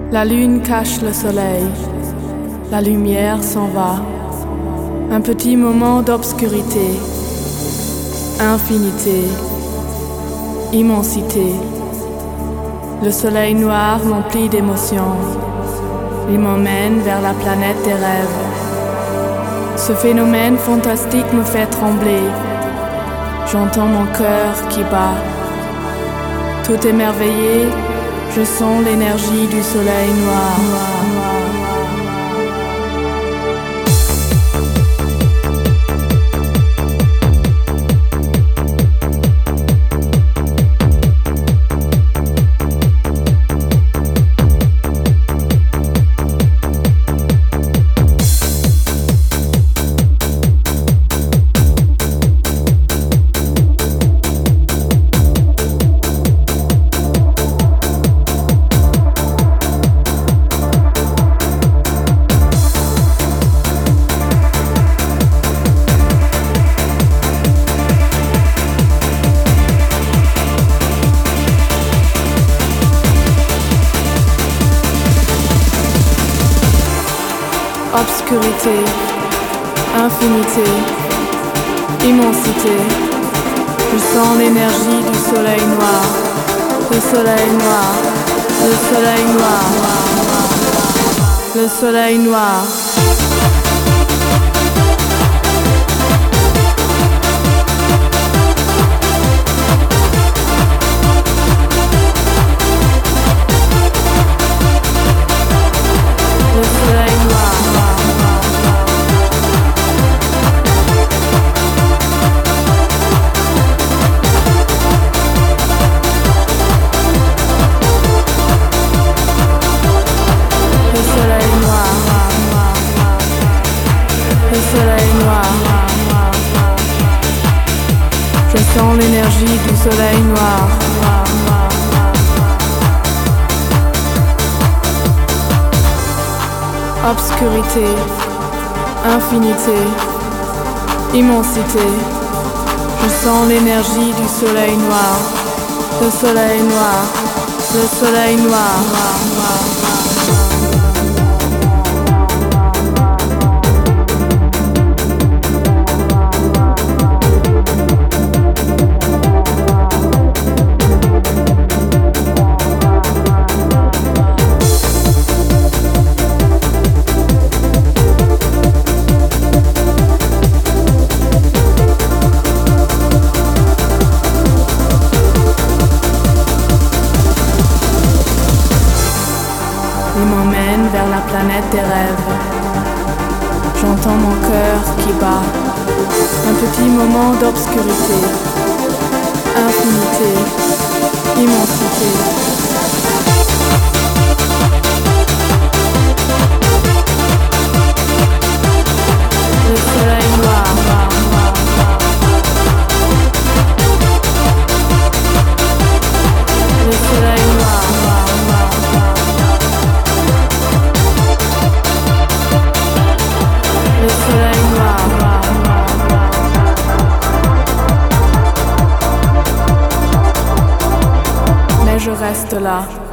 La lune cache le soleil, la lumière s'en va. Un petit moment d'obscurité, infinité, immensité. Le soleil noir m'emplit d'émotions. Il m'emmène vers la planète des rêves. Ce phénomène fantastique me fait trembler. J'entends mon cœur qui bat. Tout émerveillé, je sens l'énergie du soleil noir. Obscurité, infinité, immensité. Je sens l'énergie du soleil noir, le soleil noir, le soleil noir, le soleil noir. Je sens l'énergie du soleil noir. Obscurité, infinité, immensité. Je sens l'énergie du soleil noir. Le soleil noir, le soleil noir. Il m'emmène vers la planète des rêves. J'entends mon cœur qui bat. Un petit moment d'obscurité, infinité, immensité. Le soleil noir. Le soleil noir. Le soleil noir. Mais je reste là.